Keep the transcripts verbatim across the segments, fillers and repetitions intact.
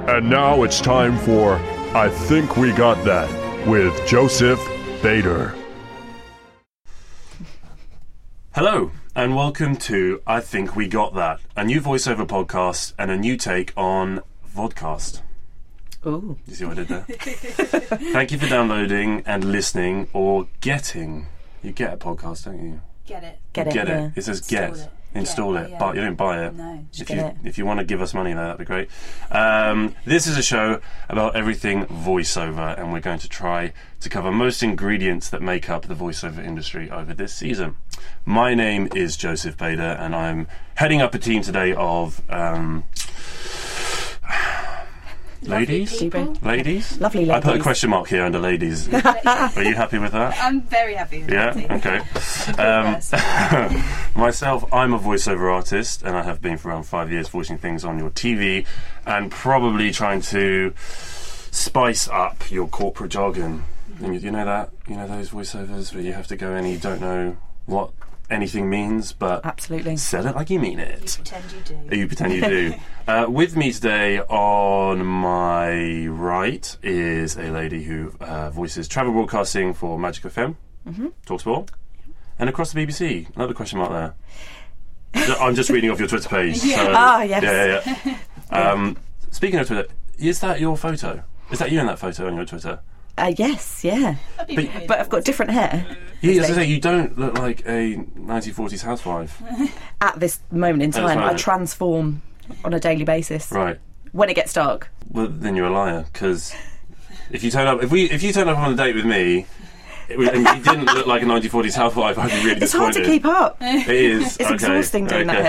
And now it's time for I Think We Got That with Joseph Bader. Hello, and welcome to I Think We Got That, a new voiceover podcast and a new take on vodcast. Ooh. You see what I did there? Thank you for downloading and listening or getting. You get a podcast, don't you? Get it. Get it, Get yeah. it. It says Install get. it. Install Yeah, it. yeah. But you don't buy it. No. If get you it. if you want to give us money there, that'd be great. Um, this is a show about everything voiceover, and we're going to try to cover most ingredients that make up the voiceover industry over this season. My name is Joseph Bader, and I'm heading up a team today of um, ladies. People. Ladies. Lovely I put a ladies. question mark here under ladies. Are you happy with that? I'm very happy with Yeah, that. okay. Um, myself, I'm a voiceover artist, and I have been for around five years voicing things on your T V and probably trying to spice up your corporate jargon. And you, you know that? You know those voiceovers where you have to go and you don't know what anything means, but Absolutely. sell it like you mean You it. pretend you do. You pretend you do. uh, with me today on my right is a lady who uh, voices travel broadcasting for Magic F M, Mm-hmm. TalkSport, and across the B B C. Another question mark there. I'm just reading off your Twitter page. Yeah. So, Ah, yes. Yeah, yeah, yeah. Um, speaking of Twitter, is that your photo? Is that you in that photo on your Twitter? Uh, yes, yeah. That'd be But- weird. But I've got different hair Yeah, as I say, you don't look like a nineteen forties housewife. at this moment in this time. I moment. transform on a daily basis Right. when it gets dark. Well, then you're a liar, because if you turn up, if we, if you turn up on a date with me, it was, and you didn't look like a nineteen forties housewife, I'd be really It's hard disappointed. to keep up. It is. It's okay. exhausting doing okay.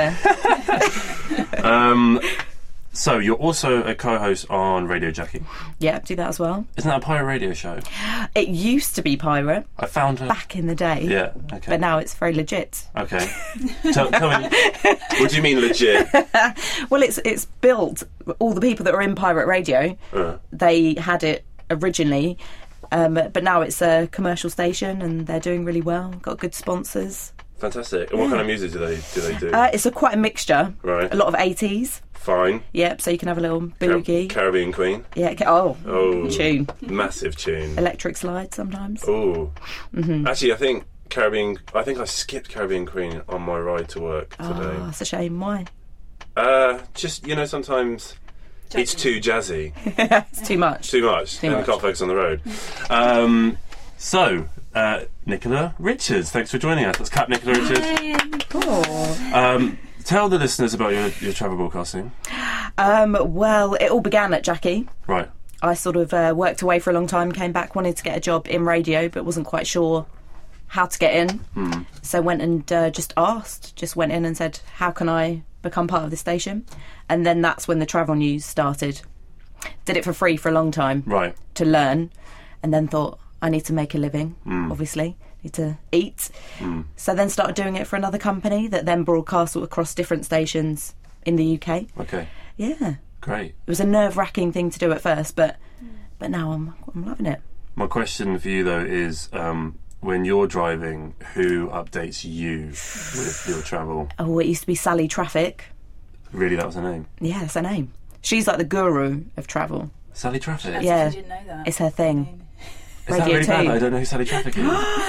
that hair. Um, so you're also a co-host on Radio Jackie. Yeah, do that as well. Isn't that a pirate radio show? It used to be pirate I found her. back in the day. Yeah. Okay. But now it's very legit. Okay. tell, tell me. What do you mean legit? Well, it's it's built. All the people that are in pirate radio, Uh, they had it originally, um, but now it's a commercial station and they're doing really well. Got good sponsors. fantastic. And what kind of music do they do? They do? Uh, it's a quite a mixture. Right. A lot of eighties. Fine. Yep. So you can have a little Car- boogie. Caribbean Queen. yeah. ca- Oh. Oh. Tune. Massive tune. Electric slide sometimes. Oh. Mm-hmm. Actually, I think Caribbean. I think I skipped Caribbean Queen on my ride to work today. Oh, that's a shame. Why? Uh, just you know, sometimes it's too jazzy, It's too much. too much, Too and much. can't focus on the road. Um, so, uh, Nicola Richards, thanks for joining us. Let's cut Nicola Richards. Oh. Um, tell the listeners about your, your travel broadcasting. Um, well, it all began at Jackie. Right. I sort of uh, worked away for a long time, came back, wanted to get a job in radio, but wasn't quite sure how to get in. Hmm. So went and uh, just asked, just went in and said, how can I become part of this station? And then that's when the travel news started. Did it for free for a long time Right. to learn, and then thought, I need to make a living, Hmm. obviously. Need to eat. So then started doing it for another company that then broadcast across different stations in the U K. Okay. Yeah. Great. It was a nerve-wracking thing to do at first, but but now I'm I'm loving it. My question for you though is, um, when you're driving, who updates you with your travel? Oh, it used to be Sally Traffic. Really, that was her name. Yeah, that's her name. She's like the guru of travel. Sally Traffic. That's Yeah. if you didn't know that. It's her thing. Is that Radio really bad? two. I don't know who Sally Traffic is.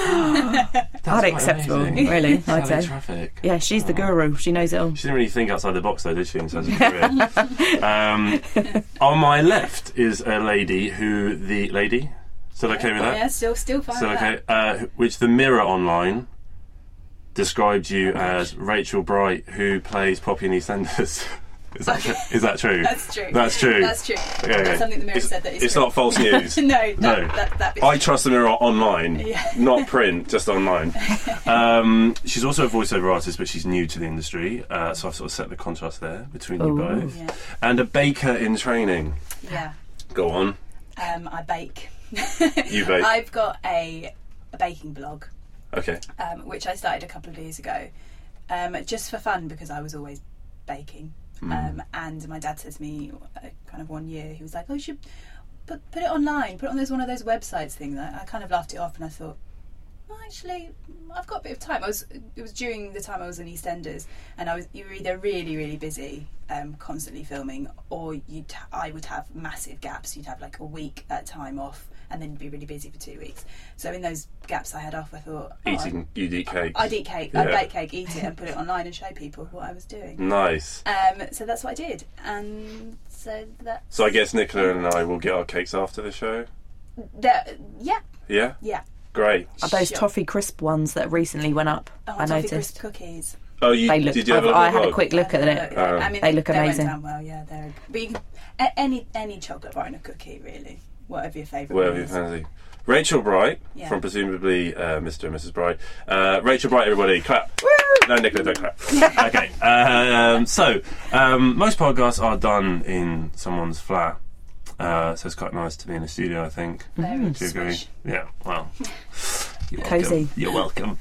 That's quite Unacceptable, amazing. really, I'd Sally say. Traffic. Yeah, she's the guru. She knows it all. She didn't really think outside the box, though, did she, in terms of career? um, on my left is a lady who the lady. Still okay with that? Yeah, still, still fine. Still with okay. that. Uh, which the Mirror Online described you as Rachel Bright, who plays Poppy in EastEnders. Is that tr- is that true? That's true. That's true. That's true. Okay, okay. That's something the Mirror it's, said that is It's true. not false news. no, that, No. That, that bit's I true. trust the Mirror online, Yeah. not print, just online. Um, she's also a voiceover artist, but she's new to the industry, uh, so I've sort of set the contrast there between you Ooh. both. Yeah. And a baker in training. Yeah. Go on, Um, I bake. you bake. I've got a, a baking blog, Okay. um, which I started a couple of years ago, um, just for fun because I was always baking. Um, and my dad said to me, uh, kind of one year, he was like, "Oh, you should put put it online, put it on those one of those websites things." I, I kind of laughed it off, and I thought, well, actually, I've got a bit of time. I was it was during the time I was in EastEnders, and I was you were either really really busy, um, constantly filming, or you'd I would have massive gaps. You'd have like a week at a time off, and then you'd be really busy for two weeks. So in those gaps I had off, I thought oh, Eating, you'd eat cake. I'd eat cake, Yeah. I'd bake cake, eat it, and put it online and show people what I was doing. Nice. Um, so that's what I did, and so that. So I guess Nicola and I will get our cakes after the show. That yeah, Yeah. yeah. Great. Are those Sure. toffee crisp ones that recently went up? Oh, I toffee noticed. crisp cookies. Oh, you They look. did you have a I've- look I at had a those? quick look at it. Yeah, Oh. I mean, They look they amazing. Went down well, yeah. They're but you can, a- any any chocolate bar and a cookie, really, whatever your favourite. Whatever one you is. fancy. Rachel Bright, Yeah. from presumably uh, Mister and Missus Bright. Uh, Rachel Bright, everybody, clap. No, Nicola, don't clap. Okay, um, so um, most podcasts are done in someone's flat, uh, so it's quite nice to be in a studio, I think. Very Do you agree? swish. Yeah, well, you're Cosy. welcome. You're welcome.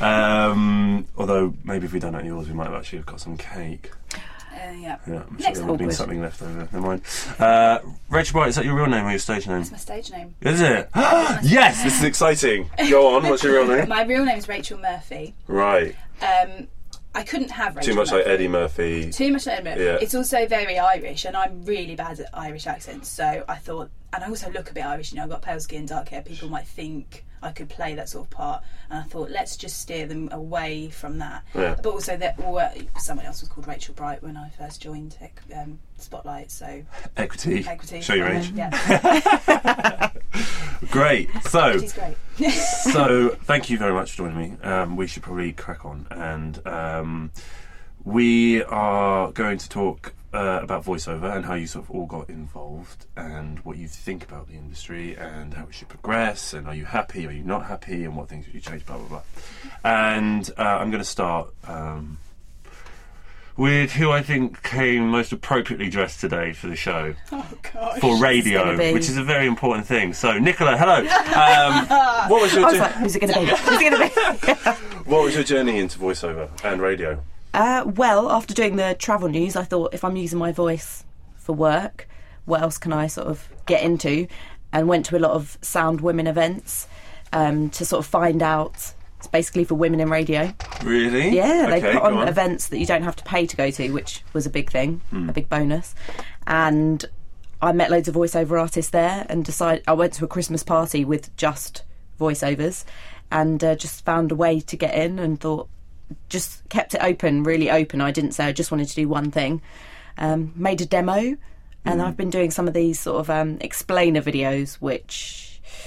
Um, although, maybe if we'd done it at yours, we might have actually have got some cake. Uh, yeah. Yeah, I'm sure Next there would have been awkward. something left over. Never mind. Uh, Rachel Bright, is that your real name or your stage name? That's my stage name. Is it? Yes, this is exciting. Go on, what's your real name? My real name is Rachel Murphy. Right. Um, I couldn't have Rachel Too much Murphy. like Eddie Murphy. Too much like Eddie Murphy. Yeah. It's also very Irish, and I'm really bad at Irish accents. So I thought, and I also look a bit Irish. You know, I've got pale skin, dark hair. People might think I could play that sort of part, and I thought, let's just steer them away from that. Yeah. But also, that well, someone else was called Rachel Bright when I first joined um, Spotlight. So Equity. Equity. Show your age. Yeah, Great. So, she's great. so thank you very much for joining me. Um, we should probably crack on, and um, we are going to talk uh, about voiceover and how you sort of all got involved, and what you think about the industry, and how it should progress, and are you happy, are you not happy, and what things would you change, blah blah blah. And uh, I'm going to start. Um, with who I think came most appropriately dressed today for the show. Oh gosh. For radio, gonna be- which is a very important thing. So, Nicola, hello. Um, what was your I was jour- like, who's it going to be? Who's it going to be? what was your journey into voiceover and radio? Uh, well, after doing the travel news, I thought if I'm using my voice for work, what else can I sort of get into? And went to a lot of Sound Women events um, to sort of find out. It's basically for women in radio. Really? Yeah, they Okay, put go on, events that you don't have to pay to go to, which was a big thing, a big bonus. And I met loads of voiceover artists there, and decided I went to a Christmas party with just voiceovers, and uh, just found a way to get in, and thought, just kept it open, really open. I didn't say I just wanted to do one thing. Um, made a demo, and I've been doing some of these sort of um, explainer videos, which.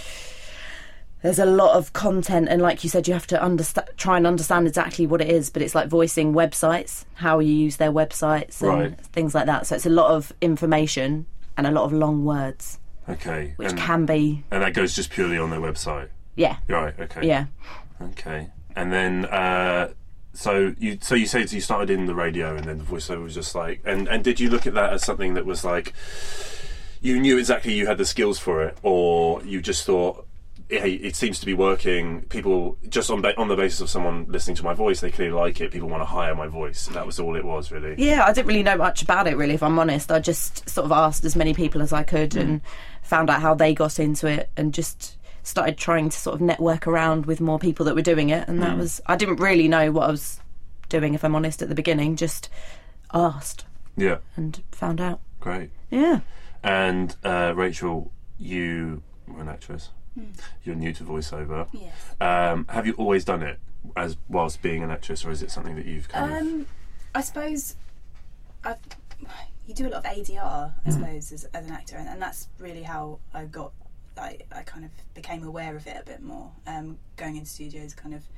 There's a lot of content, and like you said, you have to understand, try and understand exactly what it is, but it's like voicing websites, how you use their websites and Right. things like that. So it's a lot of information and a lot of long words, Okay. which and, can be, and that goes just purely on their website. yeah, Right. Okay. yeah. Okay. And then, uh, so you so you say you started in the radio, and then the voiceover was just like, and and did you look at that as something that was like, you knew exactly you had the skills for it, or you just thought, hey, it seems to be working. People just on ba- on the basis of someone listening to my voice, they clearly like it. People want to hire my voice. That was all it was, really. Yeah, I didn't really know much about it, really, if I'm honest. I just sort of asked as many people as I could and found out how they got into it, and just started trying to sort of network around with more people that were doing it. And that was, I didn't really know what I was doing, if I'm honest, at the beginning. Just asked Yeah. and found out. Great. Yeah. And uh, Rachel, you were an actress. You're new to voiceover. Yes. Um, have you always done it as whilst being an actress, or is it something that you've kind of? Um, I suppose I've, you do a lot of A D R, I suppose, as, as an actor, and, and that's really how I got. I, I kind of became aware of it a bit more. Um, going into studios, kind of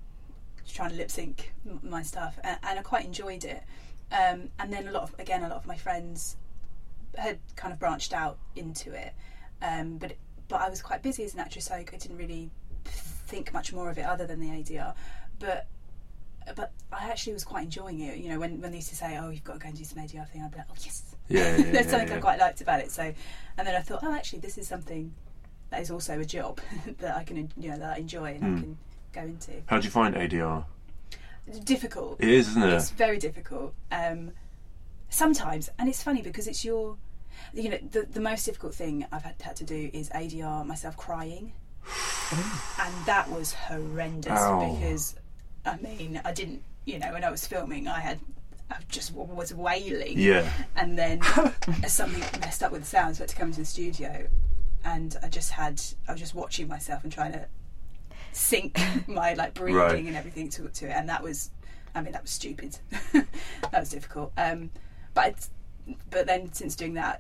trying to lip sync m- my stuff, and, and I quite enjoyed it. Um, and then a lot of, again, a lot of my friends had kind of branched out into it, um, but but I was quite busy as an actress, so I didn't really think much more of it other than the A D R. But but I actually was quite enjoying it. You know, when, when they used to say, "Oh, you've got to go and do some A D R thing," I'd be like, "Oh, yes." Yeah, yeah, yeah, There's yeah, something yeah. I quite liked about it. So, and then I thought, "Oh, actually, this is something that is also a job that I can, you know, that I enjoy and Mm. I can go into." How do you find A D R? Difficult. It is, isn't it? It's very difficult. Um, sometimes, and it's funny because it's your, you know, the the most difficult thing I've had, had to do is A D R myself crying. and that was horrendous Ow. because, I mean, I didn't, you know, when I was filming, I had, I just w- was wailing, Yeah. and then something messed up with the sound, so I had to come to the studio, and I just had, I was just watching myself and trying to sync my like breathing Right. and everything to, to it, and that was, I mean, that was stupid. That was difficult. Um, but it's, but then since doing that,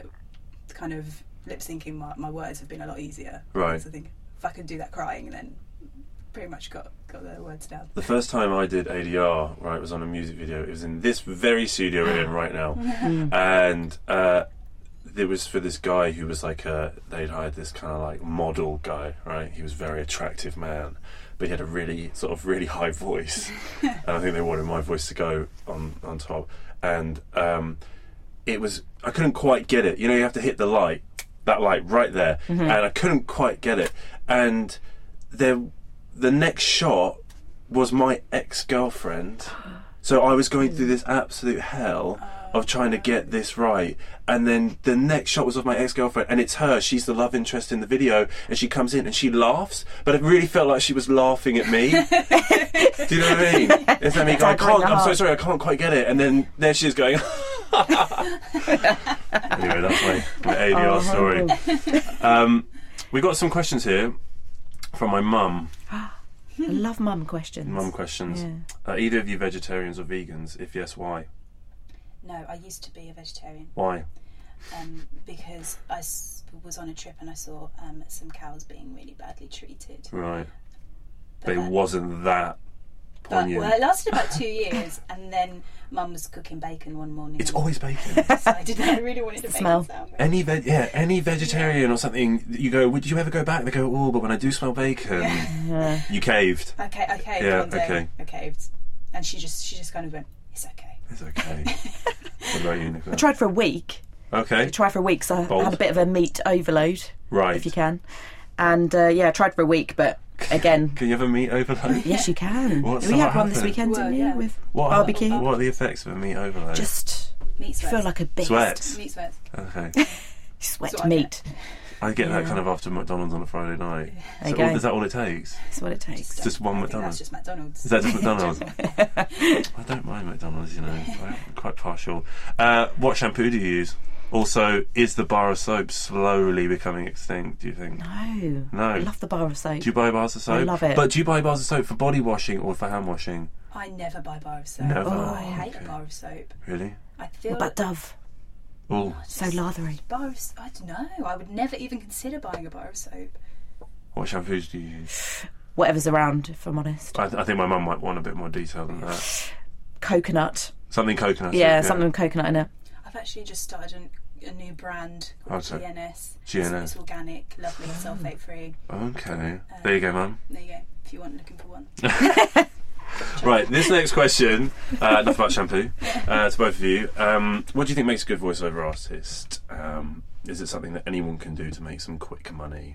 kind of lip syncing my, my words have been a lot easier. Right. Because I think if I could do that crying, then pretty much got got the words down. The first time I did A D R, right, was on a music video. It was in this very studio we're in right now, and uh, it was for this guy who was like a. They'd hired this kind of like model guy, right? He was a very attractive man, but he had a really sort of really high voice, and I think they wanted my voice to go on on top, and um, it was I couldn't quite get it. You know, you have to hit the light, that light right there, and I couldn't quite get it, and there. The next shot was my ex-girlfriend, so I was going through this absolute hell of trying to get this right, and then the next shot was of my ex-girlfriend, and it's her. She's the love interest in the video, and she comes in and she laughs, but it really felt like she was laughing at me. Do you know what I mean? It's like me going, I can't, I'm so sorry, I can't quite get it, and then there she is going. Anyway, that's my, my A D R story. Um, we got some questions here from my mum. I love mum questions. Mum questions. Yeah. Are either of you vegetarians or vegans? If yes, why? No, I used to be a vegetarian Why? um, because I s- was on a trip and I saw um, some cows being really badly treated. Right. But it that- wasn't that But, poignant. well, it lasted about two years, and then Mum was cooking bacon one morning. It's always bacon. So I did. I really wanted a bacon Smell. sandwich. Any ve- yeah, any vegetarian or something, you go, would you ever go back? They go, oh, but when I do smell bacon, Yeah. you caved. Okay, I caved Yeah, one day. okay. I caved, and she just she just kind of went, "It's okay." It's okay. What about you, Nicola? I tried for a week. Okay. I tried for a week, so I Bold. had a bit of a meat overload, Right. if you can. And uh, yeah, I tried for a week, but again, Can you have a meat overload? yes, you can. What's we that had one this happen? weekend, Well, didn't you? yeah. With What barbecue. Are, what are the effects of a meat overload? Just Meat you sweats. feel like a beast. Sweat. Meat sweats. Okay. You sweat That's what I meat. I get that Yeah. kind of after McDonald's on a Friday night. There So you all- go. is that all it takes? That's what it takes. Just one I think McDonald's. That's just McDonald's. Is that just McDonald's? I don't mind McDonald's, you know. I'm quite partial. Uh, what shampoo do you use? Also, is the bar of soap slowly becoming extinct, do you think? No. No. I love the bar of soap. Do you buy bars of soap? I love it. But do you buy bars of soap for body washing or for hand washing? I never buy bar of soap. Never? Oh, I hate Okay. a bar of soap. Really? I feel What about like Dove? Oh, So lathery. bar of. s- I don't know. I would never even consider buying a bar of soap. what shampoos do you use? Whatever's around, if I'm honest. I, I think my mum might want a bit more detail than that. Coconut. Something coconut. Yeah, something with coconut in it. I've actually just started an, a new brand called Okay. G N S. G N S. It's, it's organic, lovely, sulfate free. Okay. There you go, mum. There you go. If you want looking for one. Right, this next question, uh, enough about shampoo, uh, to both of you. Um, what do you think makes a good voiceover artist? Um, is it something that anyone can do to make some quick money?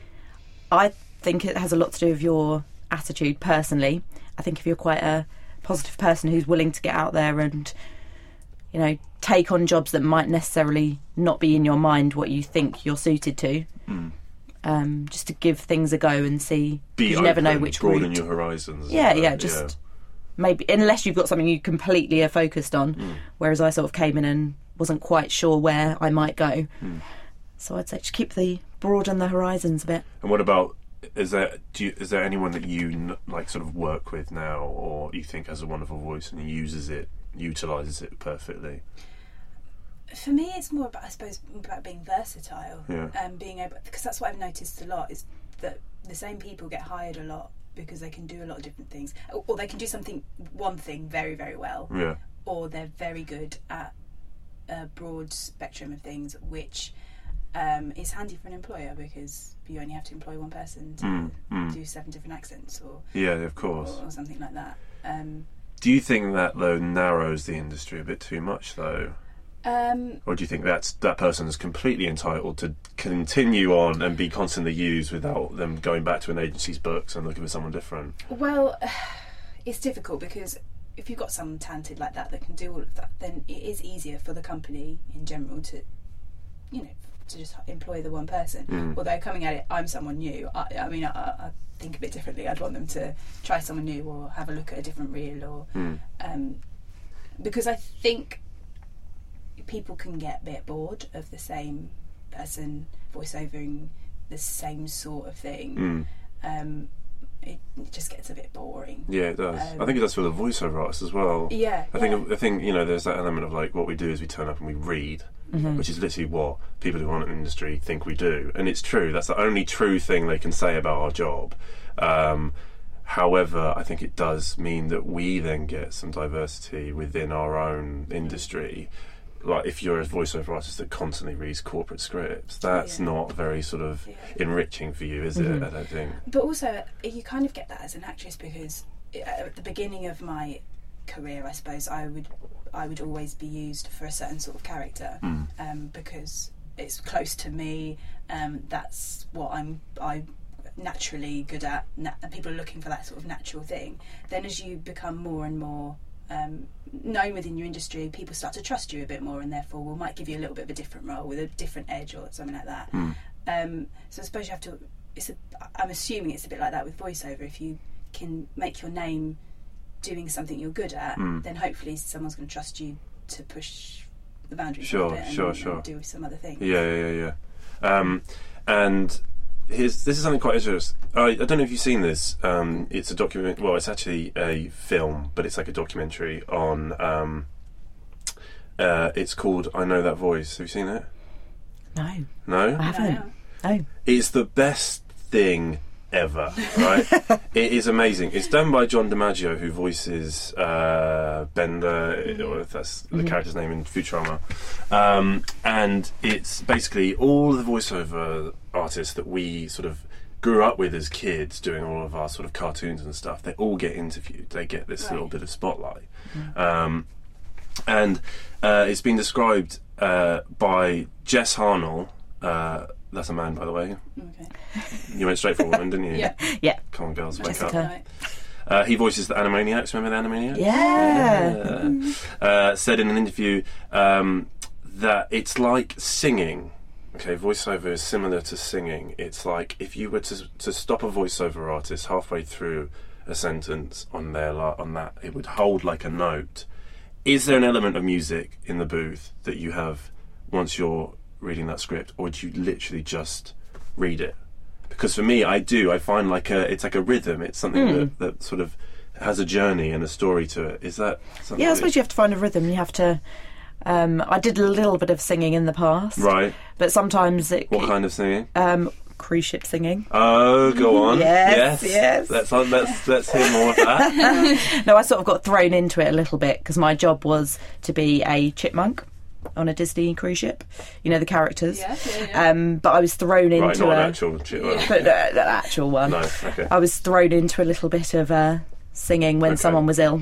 I think it has a lot to do with your attitude, personally. I think if you're quite a positive person who's willing to get out there and, you know, take on jobs that might necessarily not be in your mind what you think you're suited to, Mm. um, just to give things a go and see. Be you open, never know which broaden route. your horizons. Yeah, uh, yeah, just maybe, unless you've got something you completely are focused on, Mm. whereas I sort of came in and wasn't quite sure where I might go. Mm. So I'd say just keep the broaden the horizons a bit. And what about, is there do you, is there anyone that you n- like sort of work with now, or you think has a wonderful voice and uses it, utilises it perfectly? For me, it's more about, I suppose, about being versatile. Yeah. Um, being able, because that's what I've noticed a lot is that the same people get hired a lot because they can do a lot of different things, or, or they can do something, one thing very, very well, Yeah. or they're very good at a broad spectrum of things, which um, is handy for an employer because you only have to employ one person to Mm, mm. do seven different accents or, Yeah, of course. or, or something like that. Um, Do you think that though narrows the industry a bit too much though? um, Or do you think that's that person is completely entitled to continue on and be constantly used without them going back to an agency's books and looking for someone different? Well, it's difficult because if you've got someone talented like that that can do all of that, then it is easier for the company in general to you know, to just employ the one person. Mm. Although coming at it, I'm someone new. I, I mean, I, I think a bit differently. I'd want them to try someone new or have a look at a different reel, or Mm. um, because I think people can get a bit bored of the same person voiceovering the same sort of thing. Mm. Um, it, it just gets a bit boring. Yeah, it does. Um, I think it does for the voiceover artists as well. Yeah, I yeah. think I think you know there's that element of like what we do is we turn up and we read, Mm-hmm. which is literally what people who aren't in the industry think we do, and it's true. That's the only true thing they can say about our job. Um, however, I think it does mean that we then get some diversity within our own industry. Like if you're a voiceover artist that constantly reads corporate scripts, that's Yeah. not very sort of Yeah. enriching for you, is Mhm. it? I don't think. But also, you kind of get that as an actress because at the beginning of my career, I suppose I would I would always be used for a certain sort of character Mm. um, because it's close to me. Um, that's what I'm I naturally good at. Na- and people are looking for that sort of natural thing. Then, as you become more and more um, known within your industry, people start to trust you a bit more, and therefore will might give you a little bit of a different role with a different edge or something like that. Mm. Um, so I suppose you have to. It's a, I'm assuming it's a bit like that with voiceover. If you can make your name doing something you're good at, Mm. then hopefully someone's going to trust you to push the boundaries a Sure, bit and, sure, and sure. do some other things. Yeah, yeah, yeah. yeah. Um, and here's this is something quite interesting. I, I don't know if you've seen this. Um, it's a document. Well, it's actually a film, but it's like a documentary on. Um, uh, it's called "I Know That Voice." Have you seen it? No, No. I haven't. No. No. It's the best thing ever, right? It is amazing. It's done by John DiMaggio, who voices uh, Bender, or if that's the character's name in Futurama. Um, and it's basically all the voiceover artists that we sort of grew up with as kids, doing all of our sort of cartoons and stuff. They all get interviewed. They get this Right. little bit of spotlight. Um, and uh, it's been described uh, by Jess Harnell. Uh, that's a man, by the way. Okay. You went straight for a woman, didn't you? Yeah. Yeah. Come on, girls, wake Jessica. up. Right. Uh, he voices the Animaniacs. Remember the Animaniacs? Yeah. Yeah. Uh, said in an interview um, that it's like singing. Okay, voiceover is similar to singing. It's like if you were to to stop a voiceover artist halfway through a sentence on their la- on that, it would hold like a note. Is there an element of music in the booth that you have once you're reading that script, or do you literally just read it? Because for me, I do. I find like a it's like a rhythm. It's something Mm. that, that sort of has a journey and a story to it. Is that something? Yeah, I that- suppose you have to find a rhythm. You have to. Um, I did a little bit of singing in the past, Right. but sometimes it. What kind of singing? Um, cruise ship singing. Oh, go on. Yes, yes. Let's let's let's hear more of that. No, I sort of got thrown into it a little bit because my job was to be a chipmunk on a Disney cruise ship. You know the characters. Yeah, yeah, yeah. Um, but I was thrown into Right, not a an actual chip. Yeah. but uh, the actual one. No. Okay. I was thrown into a little bit of uh, singing when Okay. someone was ill.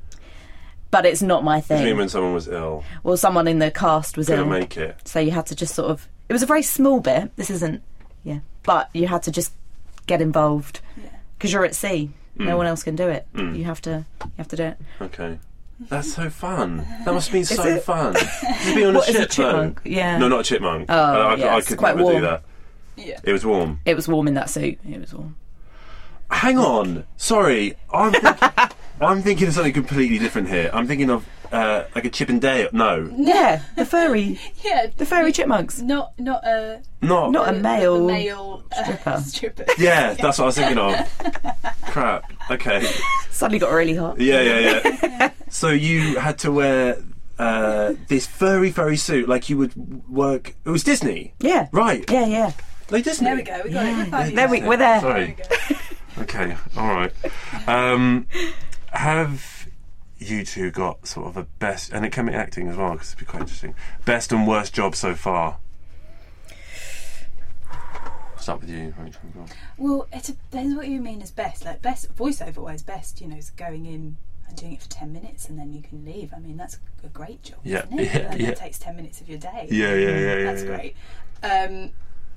But it's not my What do you mean thing. when someone was ill? Well, someone in the cast was Couldn't ill, make it. so you had to just sort of. It was a very small bit. This isn't, yeah, but you had to just get involved Yeah. because you're at sea. No Mm. one else can do it. Mm. You have to. You have to do it. Okay. That's so fun. That must have been so it? fun. To be on a What is a ship, chipmunk? though. Yeah. No, not a chipmunk. Oh, I, I, yeah, I it's could quite never do warm. that. Yeah. It was warm. It was warm in that suit. It was warm. Hang on. Sorry. I'm thinking, I'm thinking of something completely different here. I'm thinking of uh, like a Chip and Dale. No. Yeah, the furry, Yeah. the furry chipmunks. Not not a Not. Not a the- male the male uh, stripper. stripper. Yeah, that's what I was thinking of. Crap. Okay. Suddenly got really hot. Yeah, yeah, yeah. So you had to wear uh, this furry, furry suit like you would work. It was Disney. Yeah. Right. Yeah, yeah. Like Disney. There we go. We got it. We're finally There we, there. we're there. Sorry. There we go. Okay, all right. Um, have you two got sort of a best, and it can be acting as well because it'd be quite interesting. Best and worst job so far. Start with you. Rachel. Go on. Well, it depends what you mean as best. Like best voiceover wise, best you know is going in and doing it for ten minutes and then you can leave. I mean that's a great job. Yeah, isn't it? yeah, Like, yeah. It takes ten minutes of your day. Yeah, yeah, yeah, yeah. That's yeah. great. Um,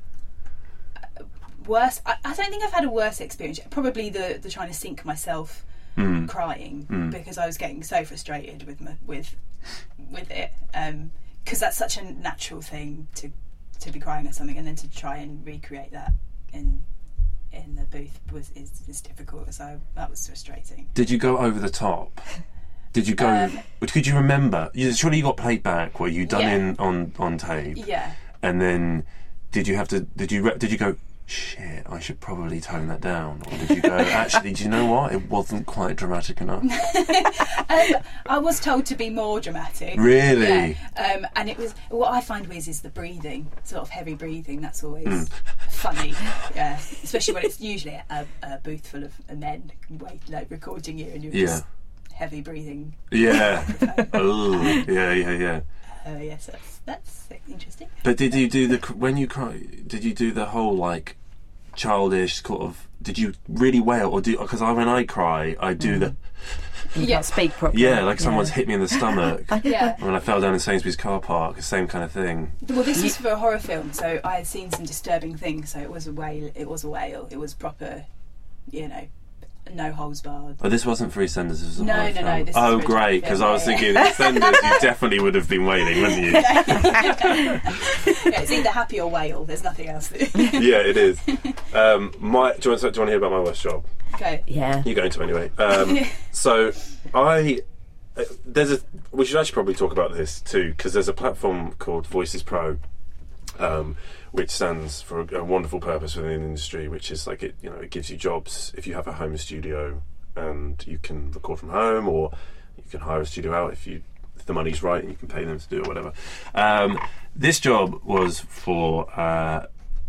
worse. I, I don't think I've had a worse experience. yet. Probably the the trying to sink myself Mm. crying Mm. because I was getting so frustrated with my, with with it because that's such a natural thing to to be crying at something, and then to try and recreate that in in the booth was is, is difficult. So that was frustrating. Did you go over the top? Did you go? Um, could you remember? You, surely you got played back. Were you done Yeah. in on on tape? Yeah. And then did you have to? Did you re- did you go? Shit, I should probably tone that down. Or did you go? Actually, do you know what? It wasn't quite dramatic enough. um, I was told to be more dramatic. Really? Yeah. Um, and it was what I find weird is the breathing, sort of heavy breathing. That's always Mm. funny. Yeah, especially when it's usually a, a booth full of men wait, like, recording you, and you're Yeah. just heavy breathing. Yeah. Oh, yeah, yeah, yeah. Uh, yes, that's that's interesting. But did you do the when you cry? Did you do the whole like childish sort of? Did you really wail or do? Because I when I cry, I do the You Yeah. can't speak properly. yeah, like someone's hit me in the stomach. Yeah. When I fell down in Sainsbury's car park, the same kind of thing. Well, this was for a horror film, so I had seen some disturbing things. So it was a whale. It was a whale. It was proper, you know, no holds barred. Oh, this wasn't for EastEnders. This was a No, horror no, film. no, this is oh, for a great! drama Because film, I was yeah, thinking EastEnders, you definitely would have been wailing, wouldn't you? Yeah, it's either happy or whale. There's nothing else. Yeah, it is. Um, my, do you, want to, do you want to hear about my worst job? Okay. Yeah. You're going to anyway. Um, so I uh, there's a we should actually probably talk about this too because there's a platform called Voices Pro, um, which stands for a, a wonderful purpose within the industry, which is like it you know it gives you jobs if you have a home studio and you can record from home, or you can hire a studio out if you if the money's right and you can pay them to do it or whatever. Um, this job was for uh,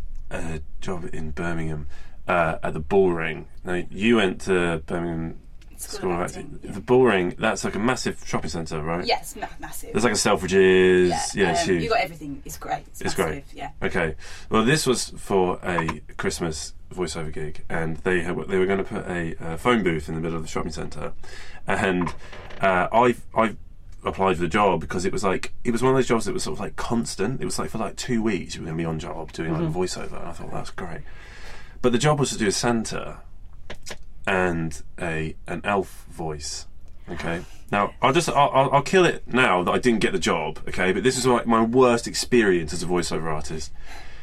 a job in Birmingham. Uh, at the Bullring. Now you went to Birmingham School School of of Acting, Acting. yeah. The Bullring, that's like a massive shopping centre, right? Yes, ma- massive. There's like a Selfridges. yeah, Yeah, um, it's huge. you got everything. It's great. It's, It's massive, great. Yeah. Okay. Well, this was for a Christmas voiceover gig, and they had, they were going to put a uh, phone booth in the middle of the shopping centre, and uh, I I applied for the job because it was like it was one of those jobs that was sort of like constant. It was like for like two weeks you were going to be on job doing like a voiceover, and I thought that's great. But the job was to do a Santa and a an elf voice. Okay. Now I'll just I'll, I'll, I'll kill it now that I didn't get the job. Okay, but this is like my worst experience as a voiceover artist.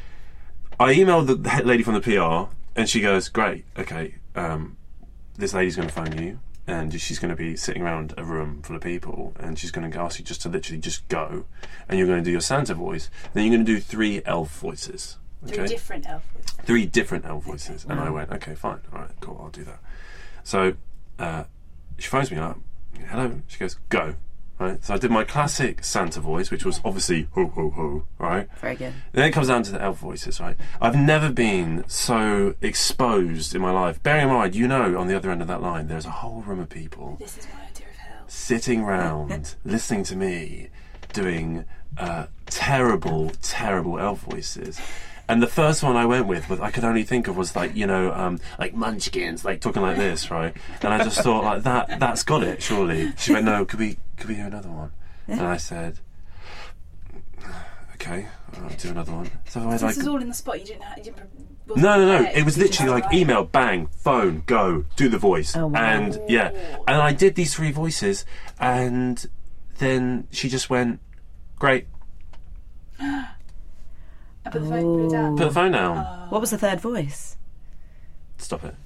I emailed the, the lady from the P R, and she goes, "Great, okay. Um, this lady's going to phone you, and she's going to be sitting around a room full of people, and she's going to ask you just to literally just go, and you're going to do your Santa voice. Then you're going to do three elf voices." Okay? Three different elf voices. Three different elf voices. And I went, okay, fine. All right, cool, I'll do that. So uh, she phones me up. Hello. She goes, go. Right. So I did my classic Santa voice, which was obviously ho, ho, ho. Right. Very good. Then it comes down to the elf voices, right? I've never been so exposed in my life. Bearing in mind, you know, on the other end of that line, there's a whole room of people This is my idea of hell. sitting round listening to me doing uh, terrible, terrible elf voices. And the first one I went with, was I could only think of was like, you know, um, like Munchkins, like talking like this, right? And I just thought, like, that, that's got it, surely. She went, no, could we, could we hear another one? And I said, okay, I'll do another one. So I was This like, is all in the spot. You didn't. Have, you didn't wasn't no, no, no. prepared. It was You just literally like like- email, bang, phone, go, do the voice. Oh, wow. And yeah. And I did these three voices, and then she just went, great, I put the phone, put it down. put the phone down. What was the third voice? Stop it.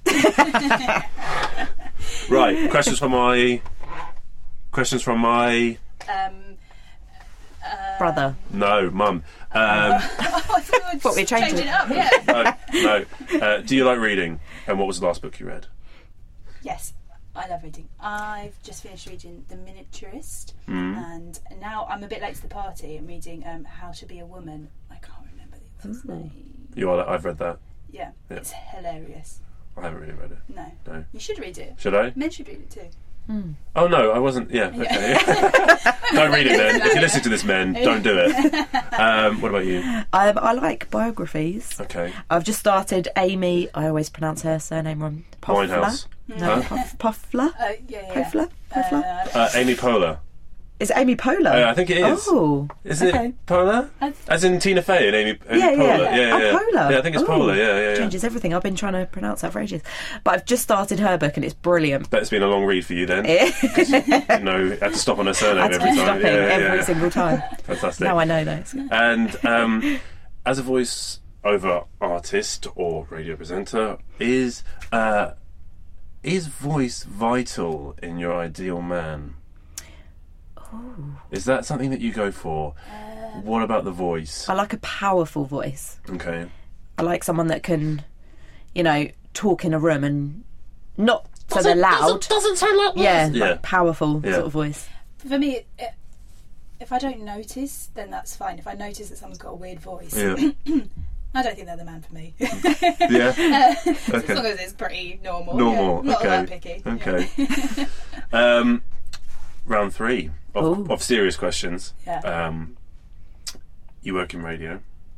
Right, questions from my. Questions from my. Um, Brother. No, mum. Um, oh, I thought we were What, we're just changing changing it? it up. Yeah. no, no. Uh, do you like reading? And what was the last book you read? Yes, I love reading. I've just finished reading The Miniaturist, Mm. and now I'm a bit late to the party. I'm reading um, How to Be a Woman. I can't remember the author's Ooh. name. You are. I've read that. Yeah, Yeah. it's hilarious. I haven't really read it. No, No. you should read it. Should I? Men should read it too. Oh no, I wasn't. Yeah. Okay. Don't read it then. If you listen to this, men, don't do it. Um, what about you? Um, I like biographies. Okay. I've just started Amy. I always pronounce her surname wrong. Poffler. Winehouse. No, Huh? Puff, Puffler. Uh, yeah, yeah. Poffler. Poffler. Uh, Uh, Amy Poehler. Is it Amy Poehler? Uh, I think it is. Oh, Isn't okay. it Poehler? I've- As in Tina Fey and Amy, Amy Yeah, yeah. Poehler. Yeah, yeah, Oh, yeah. Poehler. Yeah, I think it's Oh, Poehler. Yeah, yeah, yeah. Changes everything. I've been trying to pronounce that for ages. But I've just started her book and it's brilliant. Bet it's been a long read for you then. I No, had to stop on her surname had to every keep time. stopping Yeah, yeah, every yeah. single time. Fantastic. Now I know those. And um, as a voice-over artist or radio presenter, is uh, is voice vital in your ideal man? Oh. Is that something that you go for? Uh, What about the voice? I like a powerful voice. Okay. I like someone that can, you know, talk in a room and not so they're loud. Doesn't, doesn't sound like Yeah, yeah. like powerful Yeah. sort of voice. For me, it, it, if I don't notice, then that's fine. If I notice that someone's got a weird voice, Yeah. I don't think they're the man for me. Yeah. Uh, Okay. As long as it's pretty normal. Normal. Yeah, not okay. that picky. Okay. um, round three of, Ooh. of serious questions. Yeah. Um, you work in radio.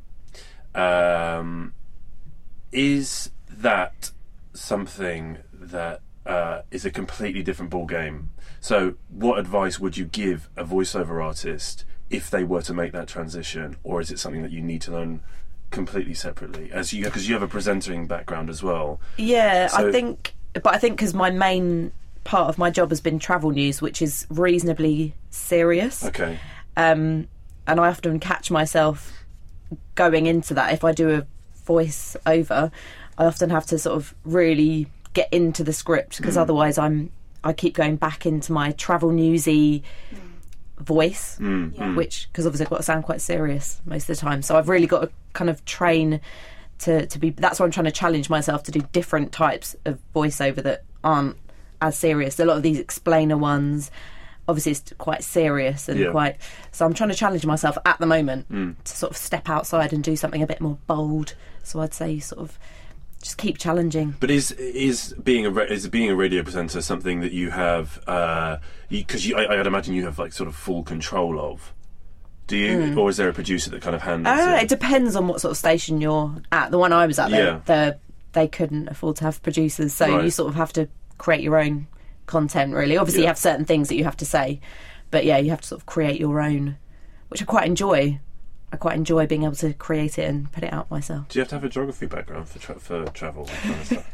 Um, is that something that uh, is a completely different ball game? So, what advice would you give a voiceover artist if they were to make that transition, or is it something that you need to learn completely separately? As you, because you have a presenting background as well. Yeah, So- I think, but I think because my main part of my job has been travel news, which is reasonably serious. Okay. Um, and I often catch myself going into that. If I do a voice over, I often have to sort of really get into the script because Mm. otherwise I'm I keep going back into my travel newsy voice, Mm, Yeah. mm. which because obviously I've got to sound quite serious most of the time. So I've really got to kind of train to to be. That's why I'm trying to challenge myself to do different types of voiceover that aren't as serious. A lot of these explainer ones, obviously, it's quite serious and Yeah. quite. So I'm trying to challenge myself at the moment Mm. to sort of step outside and do something a bit more bold. So I'd say sort of just keep challenging. But is is being a ra- is being a radio presenter something that you have? Because you, I, I'd imagine you have like sort of full control of. Do you, or is there a producer that kind of handles Uh, it? it depends on what sort of station you're at. The one I was at, Yeah. they they couldn't afford to have producers, so Right. you sort of have to create your own content. Really, obviously, you Yeah. have certain things that you have to say, but yeah, you have to sort of create your own, which I quite enjoy. I quite enjoy being able to create it and put it out myself. Do you have to have a geography background for tra- for travel? That kind of stuff?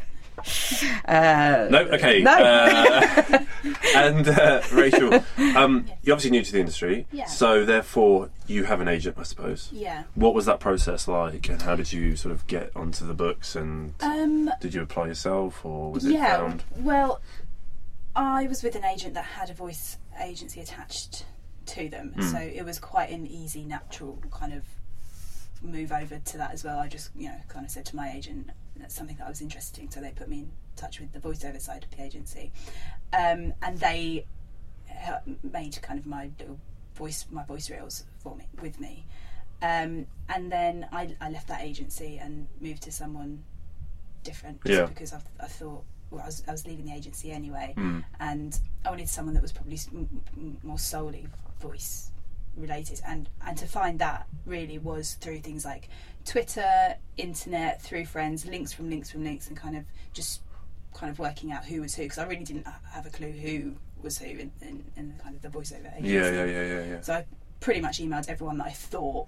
Uh, No, okay. No. Uh, and uh, Rachel, um, Yes. you're obviously new to the industry, Yeah. so therefore you have an agent, I suppose. Yeah. What was that process like, and how did you sort of get onto the books? And Um, did you apply yourself, or was it yeah. found? Well, I was with an agent that had a voice agency attached to them, Mm. so it was quite an easy, natural kind of move over to that as well. I just, you know, kind of said to my agent that's something that I was interested in, so they put me in touch with the voiceover side of the agency, um, and they uh, made kind of my little voice, my voice reels for me with me, um, and then I, I left that agency and moved to someone different, just Yeah. because I, I thought. Well, I was, I was leaving the agency anyway, Mm. and I wanted someone that was probably s- m- m- more solely voice related, and and to find that really was through things like Twitter, internet, through friends, links from links from links, and kind of just kind of working out who was who, because I really didn't ha- have a clue who was who in, in, in kind of the voiceover agency. Yeah, yeah, yeah, yeah, yeah. So I pretty much emailed everyone that I thought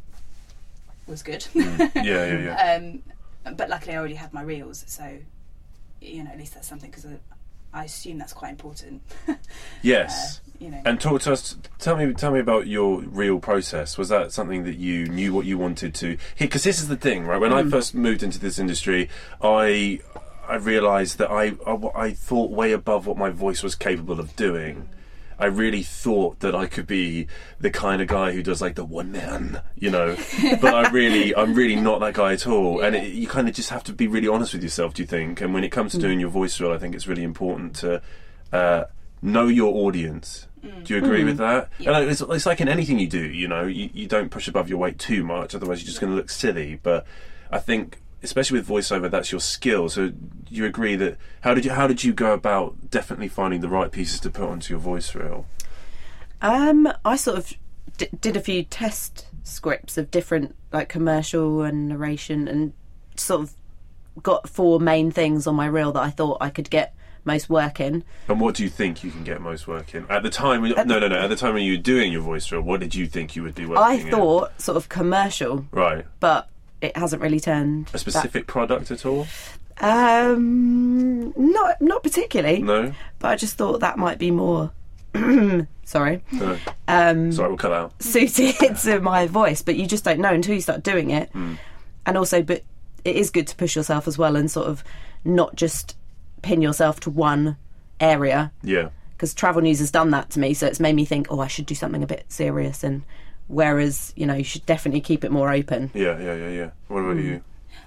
was good. Mm. Yeah, yeah, yeah. um, but luckily I already had my reels, so you know, at least that's something, because I, I assume that's quite important. Yes. Uh, you know. And talk to us. Tell me, tell me about your real process. Was that something that you knew what you wanted to? Because this is the thing, right? When I first moved into this industry, I I realised that I, I I thought way above what my voice was capable of doing. I really thought that I could be the kind of guy who does like the one man, you know. But I really, I'm really not that guy at all. And it, you kind of just have to be really honest with yourself, do you think? And when it comes to doing your voice reel, I think it's really important to uh, know your audience. Do you agree with that? Yeah. And it's, it's like in anything you do, you know, you, you don't push above your weight too much, otherwise you're just going to look silly. But I think, especially with voiceover, that's your skill. So do you agree that how did you how did you go about definitely finding the right pieces to put onto your voice reel? Um, I sort of d- did a few test scripts of different like commercial and narration, and sort of got four main things on my reel that I thought I could get most work in. And what do you think you can get most work in at the time? When, no, no, no. At the time when you were doing your voice reel, what did you think you would be working I in? thought sort of commercial, Right. but it hasn't really turned. A specific product at all? That, um, not not particularly. No. But I just thought that might be more sorry, No. um, Sorry, we'll cut out. suited to my voice, but you just don't know until you start doing it. Mm. And also, but it is good to push yourself as well and sort of not just pin yourself to one area. Yeah. Because Travel News has done that to me, so it's made me think, oh, I should do something a bit serious. And whereas, you know, you should definitely keep it more open. Yeah, yeah, yeah, yeah. What about Mm. you?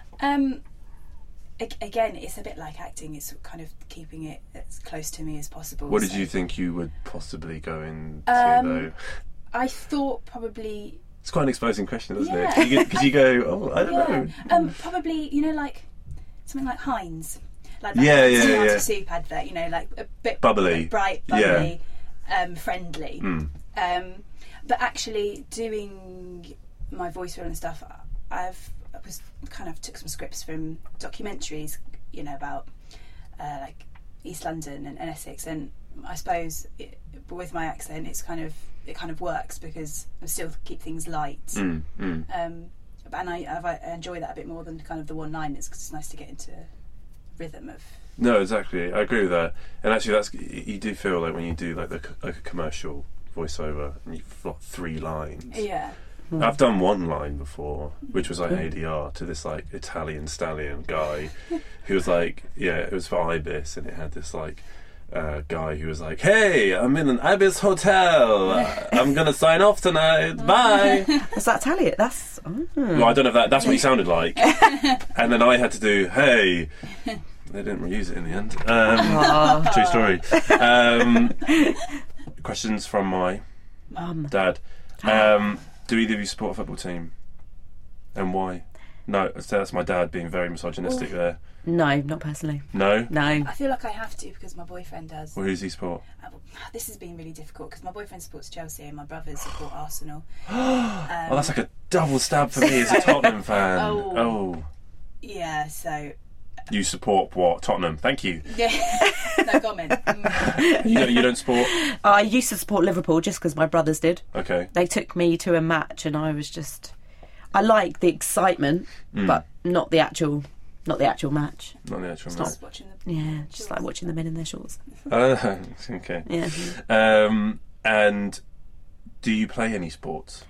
Um, ag- again, it's a bit like acting. It's kind of keeping it as close to me as possible. What did so- you think you would possibly go into, Um, though? I thought probably. It's quite an exposing question, isn't Yeah. it? Because you, you go, oh, I don't Yeah. know. Um, probably, you know, like something like Heinz. Like that Yeah, yeah, tomato yeah. soup advert, you know, like a bit Bubbly. bright, Yeah. bubbly, um, friendly. Mm. Um, but actually, doing my voice role and stuff, I've I was kind of took some scripts from documentaries, you know, about uh, like East London and, and Essex, and I suppose it, with my accent, it's kind of it kind of works because I still keep things light. Mm, mm. Um, and I, I've, I enjoy that a bit more than kind of the one-liners because it's nice to get into rhythm of. No, exactly. I agree with that. And actually, that's you do feel like when you do like the like a commercial voiceover and you've got three lines. Yeah. I've done one line before, which was like A D R to this like Italian stallion guy, who was like, yeah, it was for Ibis, and it had this like uh, guy who was like, "Hey, I'm in an Ibis hotel. Uh, I'm gonna sign off tonight. Bye." Is that Italian? That's... Oh. Well, I don't know if that. That's what he sounded like. And then I had to do, "Hey." They didn't reuse it in the end. Um, Oh. True story. Um, questions from my Mum. dad. Um, do either of you support a football team? And why? No, so that's my dad being very misogynistic there. No, not personally. No? No. I feel like I have to because my boyfriend does. Well, who's he support? Uh, This has been really difficult because my boyfriend supports Chelsea and my brothers support Arsenal. Oh, that's like a double stab for me as a Tottenham fan. Oh. Oh. Yeah, so You support what? Tottenham. Thank you. yeah, no comment. Mm. You don't, you don't support? I used to support Liverpool just because my brothers did. Okay. They took me to a match and I was just... I like the excitement, Mm. but not the actual... Not the actual match. Not the actual It's match. Just watching the Yeah, just like watching the men in their shorts. Uh, okay. Yeah. Um, and do you play any sports?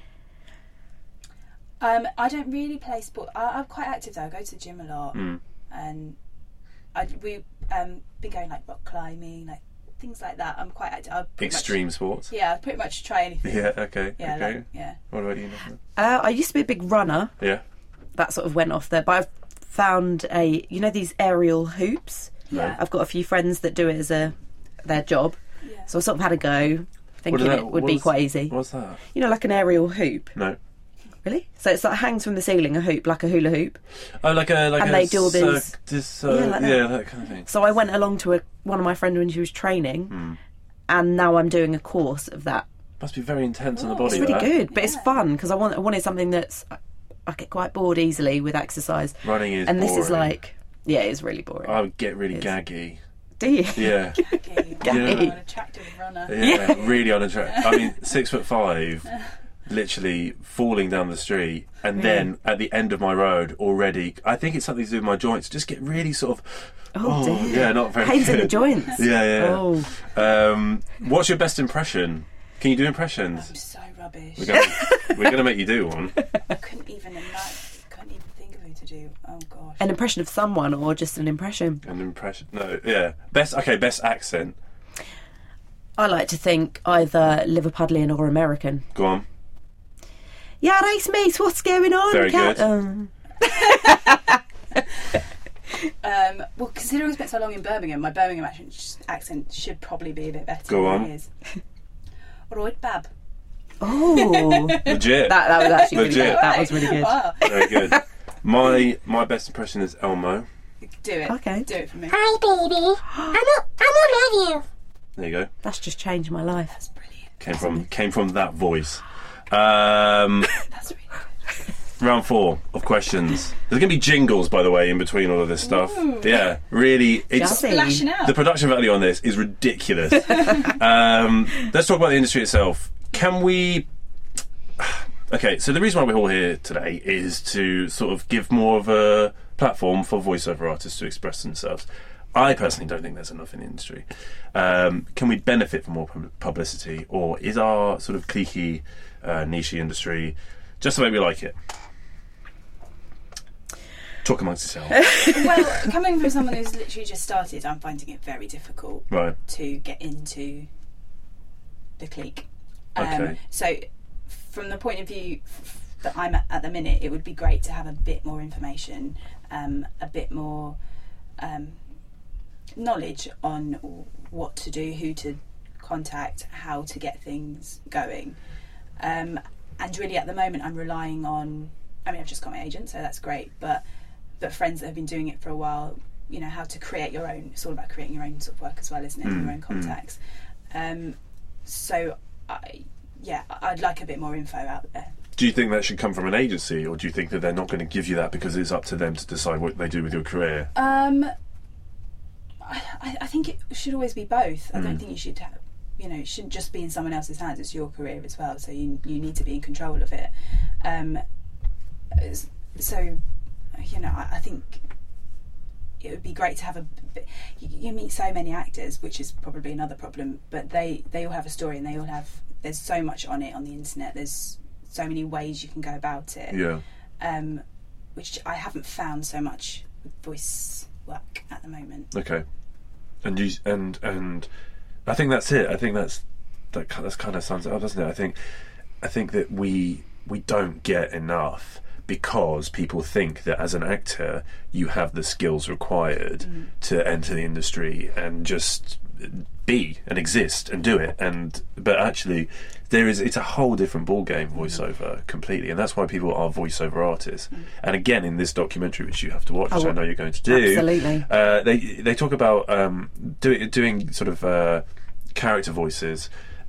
Um, I don't really play sport. I, I'm quite active though. I go to the gym a lot, Mm. and I we um been going like rock climbing, like things like that. I'm quite active. I pretty Extreme Much, sports? yeah, I pretty much try anything. Yeah, okay. Yeah, okay. like, yeah. What about you, Nicola? Uh, I used to be a big runner. Yeah. That sort of went off there. But I've found a... You know these aerial hoops? Yeah. I've got a few friends that do it as a their job. Yeah. So I sort of had a go, thinking that- it would what be is- quite easy. What's that? You know, like an aerial hoop. No. Really? So it's like hangs from the ceiling, a hoop, like a hula hoop. Oh, like a like And a they do all circ- these- this, uh, Yeah, like that. yeah, that kind of thing. So I went along to a, one of my friends when she was training, Hmm. and now I'm doing a course of that. Must be very intense on the Oh, body. It's really that. good, but it's Yeah. fun because I want I wanted something that's... I get quite bored easily with exercise. Running is and this boring. is like... Yeah, it's really boring. I would get really It's- gaggy. Do you? Yeah. Okay, Yeah. I'm an attractive runner. Yeah, really unattractive. I mean, six foot five, literally falling down the street, and then at the end of my road already, I think it's something to do with my joints, just get really sort of, Oh, dear. yeah, not very Pains good. in the joints. Yeah, yeah. Oh. Um, what's your best impression? Can you do impressions? I'm so rubbish. We're gonna, we're gonna make you do one. I couldn't even imagine. Couldn't even think of who to do. Oh gosh. An impression of someone or just an impression? An impression? No, yeah. Best. Okay, best accent. I like to think either Liverpudlian or American. Go on. Yeah, race mates, what's going on? Very Cat? good. Um, Um, well, considering I spent so long in Birmingham, my Birmingham accent, accent should probably be a bit better Go than on. it is. Alright, Bab. oh, that, Legit. that was actually really Legit. good. That was really good. Wow. Very good. My my best impression is Elmo. Do it. Okay. Do it for me. Hi, baby. I'm a, I'm gonna love you. There you go. That's just changed my life. That's brilliant. Came from came from that voice. Um, That's really good. round four of questions. There's going to be jingles, by the way, in between all of this stuff. Yeah, really. It's Jazzy. Splashing out. the production value on this is ridiculous. um, let's talk about the industry itself. Can we? Okay, so the reason why we're all here today is to sort of give more of a platform for voiceover artists to express themselves. I personally don't think there's enough in the industry. Um, can we benefit from more pub- publicity, or is our sort of cliquey, uh, niche industry just the way we like it? Talk amongst yourselves. Well, coming from someone who's literally just started, I'm finding it very difficult Right. to get into the clique. Um, Okay. So, from the point of view f- that I'm at at the minute, it would be great to have a bit more information, um, a bit more um, knowledge on what to do, who to contact, how to get things going. Um, and really, at the moment, I'm relying on. I mean, I've just got my agent, so that's great. But but friends that have been doing it for a while, you know, how to create your own. It's all about creating your own sort of work as well, isn't it? Mm, Your own contacts. Um, so, I, yeah, I'd like a bit more info out there. Do you think that should come from an agency, or do you think that they're not going to give you that because it's up to them to decide what they do with your career? Um, I, I think it should always be both. I Mm. don't think you should have, you know, it shouldn't just be in someone else's hands. It's your career as well, so you you need to be in control of it. Um, s- so, you know, I, I think it would be great to have a bit, you, you meet so many actors, which is probably another problem, but they, they all have a story and they all have, there's so much on it on the internet, there's so many ways you can go about it. Yeah. Um, which I haven't found so much with voice work at the moment. Okay. And you and and I think that's it. I think that's that ki- that's kind of sums it up, doesn't it? I think I think that we we don't get enough because people think that as an actor you have the skills required Mm. to enter the industry and just be and exist and do it. And but actually there is it's a whole different ball game, voiceover, completely, and that's why people are voiceover artists. Mm. And again, in this documentary which you have to watch, I which I will- know you're going to do, Absolutely. uh, they they talk about um, do, doing sort of uh, character voices,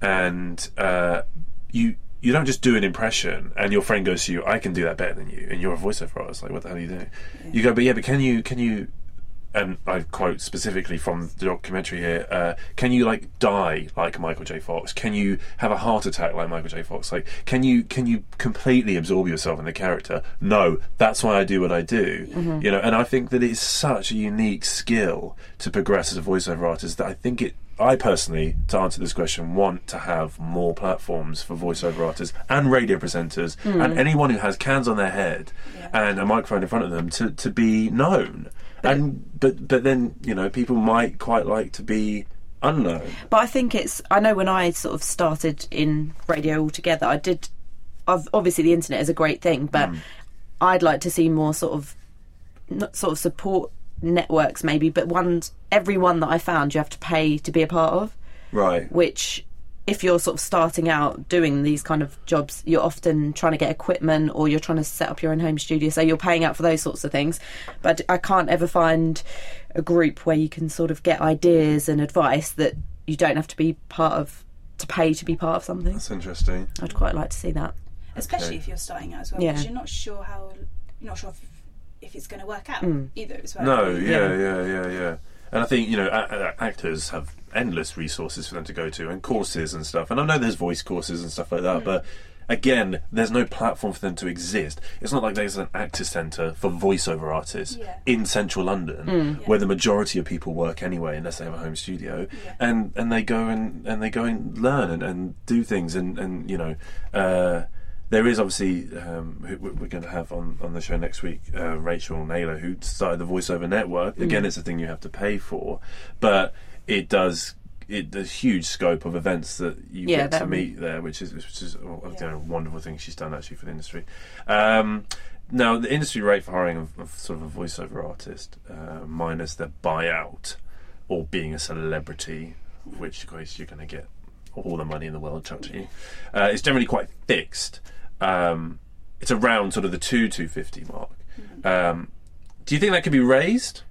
and uh, you you don't just do an impression, and your friend goes to you, "I can do that better than you," and you're a voiceover artist. Like, what the hell are you doing? Yeah. You go, but yeah, but can you can you? And I quote specifically from the documentary here, uh, can you like die like Michael J. Fox? Can you have a heart attack like Michael J. Fox? Like, can you can you completely absorb yourself in the character? No, that's why I do what I do. Mm-hmm. You know, and I think that it's such a unique skill to progress as a voiceover artist that I think it I personally, to answer this question, want to have more platforms for voiceover artists and radio presenters and anyone who has cans on their head Yeah. and a microphone in front of them to, to be known. And but but then, you know, people might quite like to be unknown. But I think it's. I know when I sort of started in radio altogether, I did. I've, obviously, the internet is a great thing, but I'd like to see more sort of, not sort of support networks, maybe. But ones, every one that I found, you have to pay to be a part of. Right. Which, if you're sort of starting out doing these kind of jobs, you're often trying to get equipment or you're trying to set up your own home studio, so you're paying out for those sorts of things. But I can't ever find a group where you can sort of get ideas and advice that you don't have to be part of, to pay to be part of something. That's interesting. I'd quite like to see that. Especially Okay. if you're starting out as well, Yeah. because you're not sure how, you're not sure if, if it's going to work out Mm. either as well. No, yeah, Yeah. yeah, yeah, yeah. And I think, you know, a- a- actors have endless resources for them to go to and courses and stuff. And I know there's voice courses and stuff like that, but again, there's no platform for them to exist. It's not like there's an actor centre for voiceover artists Yeah. in central London, Mm. where the majority of people work anyway, unless they have a home studio, Yeah. and and they go and and they go and learn and, and do things, and and you know. Uh, There is obviously, um, who we're going to have on, on the show next week, uh, Rachel Naylor, who started the VoiceOver Network. Again, it's a thing you have to pay for, but it does, it there's huge scope of events that you Yeah, get to that- meet there, which is which is oh, you Yeah. know, a wonderful thing she's done actually for the industry. Um, now, the industry rate for hiring of, of sort of a voiceover artist, uh, minus the buyout or being a celebrity, which of course you're going to get all the money in the world chucked at you, uh, is generally quite fixed. Um, it's around sort of the two two fifty mark. Um, do you think that could be raised,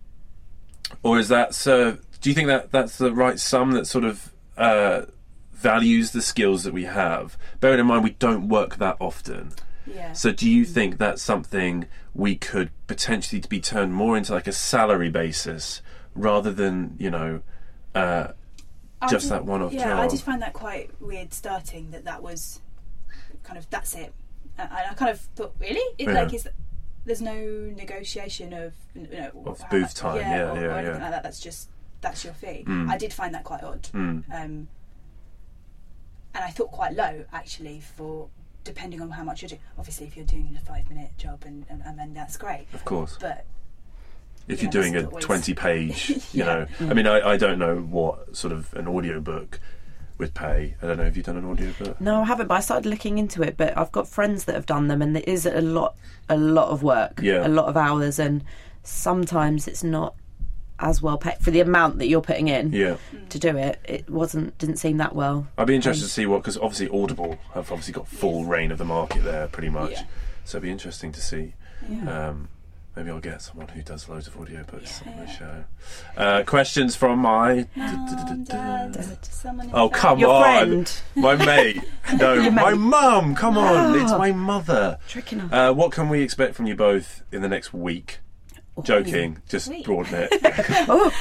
or is that so? Do you think that that's the right sum that sort of uh, values the skills that we have? Bearing in mind we don't work that often. Yeah. So do you think that's something we could potentially be turned more into like a salary basis rather than, you know, uh, I just did- that one-off yeah, job? I did find that quite weird starting, that that was kind of, that's it. And I kind of thought, really? It, Yeah. like, is there's no negotiation of you know Of how booth much- time, yeah, yeah, or, yeah, or anything yeah. like that. That's just that's your fee. Mm. I did find that quite odd, Mm. um, and I thought quite low actually for depending on how much you're doing. Obviously, if you're doing a five minute job and and, and then that's great, Of course. but. If you you're know, doing that's a always- twenty page, you Yeah. know, I mean, I, I don't know what sort of an audiobook would pay. I don't know. Have you done an audiobook? No, I haven't, but I started looking into it. But I've got friends that have done them, and there is a lot, a lot of work, Yeah. a lot of hours, and sometimes it's not as well paid for the amount that you're putting in Yeah. to do it. It wasn't, didn't seem that well. I'd be interested to see what, because obviously Audible have obviously got full reign of the market there, pretty much. Yeah. So it'd be interesting to see. Yeah. Um, maybe I'll get someone who does loads of audiobooks on the show. Uh, questions from my. Mum, Dad, someone in Oh, the come Your on. friend. My mate. No, Your my mate. mum. Come on. Oh. It's my mother. Tricky enough. Uh, what can we expect from you both in the next week? Joking. Just Week. broaden it. Oh.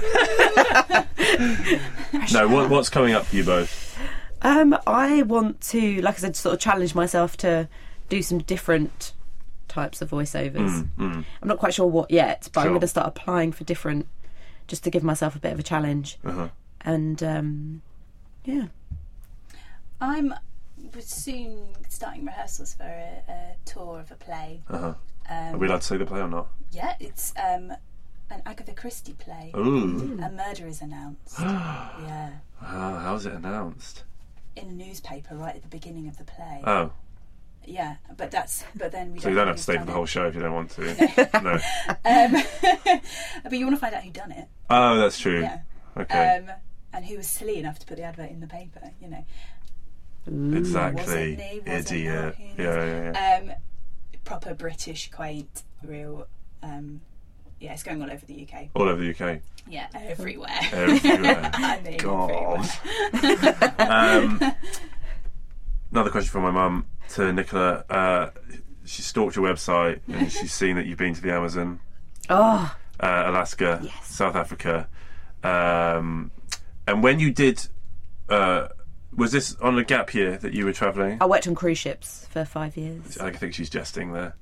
No, what, what's coming up for you both? Um, I want to, like I said, sort of challenge myself to do some different types of voiceovers. Mm, mm. I'm not quite sure what yet, but I'm Sure. going to start applying for different, just to give myself a bit of a challenge. Uh-huh. And um, yeah, I'm soon starting rehearsals for a, a tour of a play. Uh-huh. Um, Are we allowed to say the play or not? Yeah, it's um, an Agatha Christie play. Ooh. A murder is announced. Yeah, Ah, how's it announced? in a newspaper right at the beginning of the play. Oh, Yeah, but that's but then we so you don't don't know have to stay for who's the done whole it. show if you don't want to. No. Um, but you want to find out who done it. Oh, that's true. Yeah. Okay. Um, and who was silly enough to put the advert in the paper? You know. exactly. Was it me? Was it Idiot. not? Who knows? Yeah, yeah, yeah. Um, proper British, quaint, real. Um, yeah, it's going all over the U K. All over the U K. Yeah, everywhere. Everywhere. I mean, God. everywhere. Um, another question from my mum to Nicola. Uh, she stalked your website and she's seen that you've been to the Amazon, oh, uh, Alaska, Yes. South Africa. Um, and when you did, uh, was this on a gap year that you were travelling? I worked on cruise ships for five years. I think she's jesting there.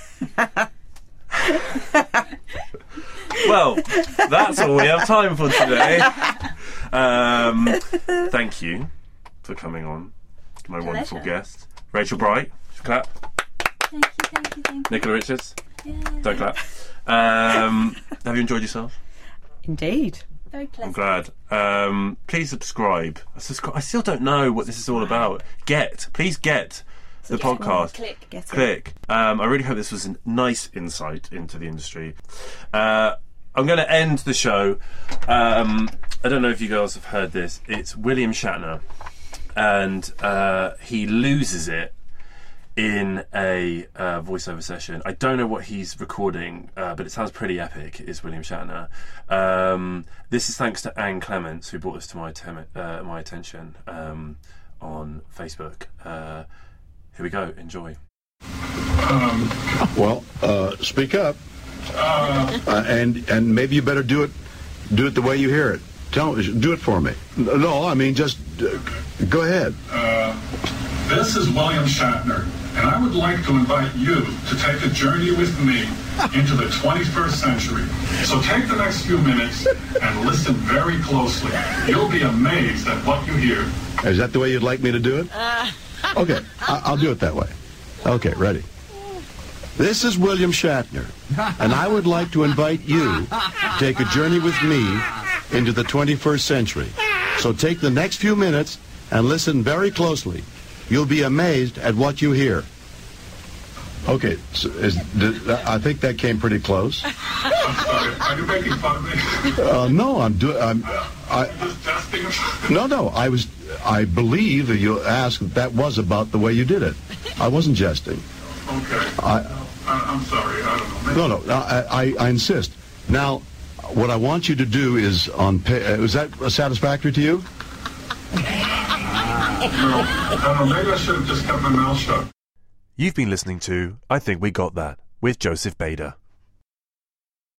Well, that's all we have time for today. Um, thank you for coming on, my wonderful Pleasure. guest, Rachel Bright. Clap. Thank you, thank you, thank you. Nicola Richards. Yeah, Don't clap. Um, have you enjoyed yourself? Indeed. very I'm pleasant. glad. Um, please subscribe. Subscri- I still don't know what this is all about. Get, please get the Yeah, podcast. Click. Get it. Click. Um, I really hope this was a nice insight into the industry. Uh, I'm going to end the show. Um, I don't know if you girls have heard this. It's William Shatner, and uh, he loses it in a uh, voiceover session. I don't know what he's recording, uh, but it sounds pretty epic. It's William Shatner. Um, this is thanks to Anne Clements, who brought this to my, tem- uh, my attention um, on Facebook. Uh, here we go. Enjoy. Well, uh, speak up, uh, and and maybe you better do it, do it the way you hear it. Tell, do it for me. No, I mean just uh, go ahead. This is William Shatner, and I would like to invite you to take a journey with me into the twenty-first century. So take the next few minutes and listen very closely. You'll be amazed at what you hear. Is that the way you'd like me to do it? Okay, I- I'll do it that way. Okay, ready. This is William Shatner, and I would like to invite you to take a journey with me into the twenty-first century. So take the next few minutes and listen very closely. You'll be amazed at what you hear. Okay, so is, did, I think that came pretty close. I'm sorry, are you making fun of me? Uh, no, I'm doing. I'm. I. Just testing. No, no. I was. I believe that you asked that that was about the way you did it. I wasn't jesting. Okay. I. I, I'm sorry, I don't know. Maybe- No, no. I. I, I insist. Now, what I want you to do is on. Pa- uh, is that satisfactory to you? I don't know, maybe I should have just kept my mouth shut. You've been listening to I Think We Got That with Joseph Bader.